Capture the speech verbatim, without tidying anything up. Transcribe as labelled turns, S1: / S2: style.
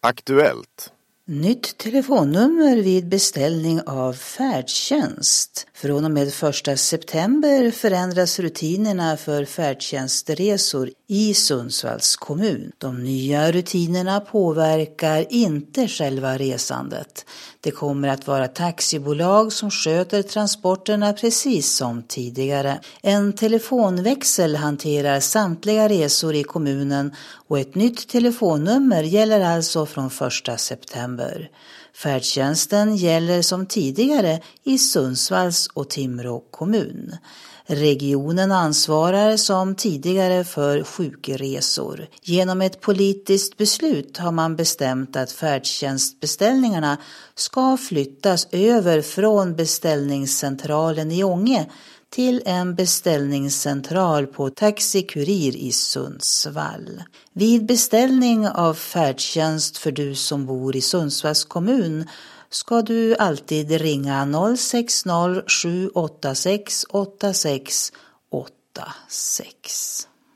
S1: Aktuellt.
S2: Nytt telefonnummer vid beställning av färdtjänst. Från och med första september förändras rutinerna för färdtjänstresor i Sundsvalls kommun. De nya rutinerna påverkar inte själva resandet. Det kommer att vara taxibolag som sköter transporterna precis som tidigare. En telefonväxel hanterar samtliga resor i kommunen och ett nytt telefonnummer gäller alltså från första september. Färdtjänsten gäller som tidigare i Sundsvalls och Timrå kommun. Regionen ansvarar som tidigare för sjukresor. Genom ett politiskt beslut har man bestämt att färdtjänstbeställningarna ska flyttas över från beställningscentralen i Ånge till en beställningscentral på Taxi Kurir i Sundsvall. Vid beställning av färdtjänst för du som bor i Sundsvalls kommun ska du alltid ringa noll sex noll sju åtta sex åtta sex åtta sex.